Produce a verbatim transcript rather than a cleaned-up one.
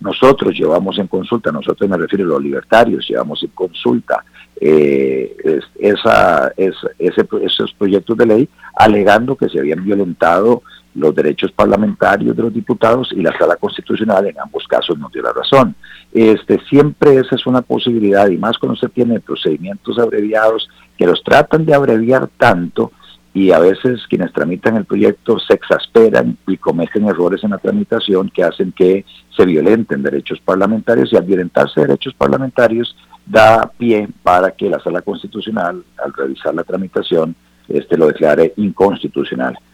nosotros llevamos en consulta, nosotros me refiero a los libertarios, llevamos en consulta eh, es, esa, es, ese, esos proyectos de ley alegando que se habían violentado los derechos parlamentarios de los diputados, y la Sala Constitucional en ambos casos nos dio la razón. Este, siempre esa es una posibilidad, y más cuando se tiene procedimientos abreviados que los tratan de abreviar tanto, y a veces quienes tramitan el proyecto se exasperan y cometen errores en la tramitación que hacen que se violenten derechos parlamentarios, y al violentarse derechos parlamentarios da pie para que la Sala Constitucional, al revisar la tramitación, este lo declare inconstitucional.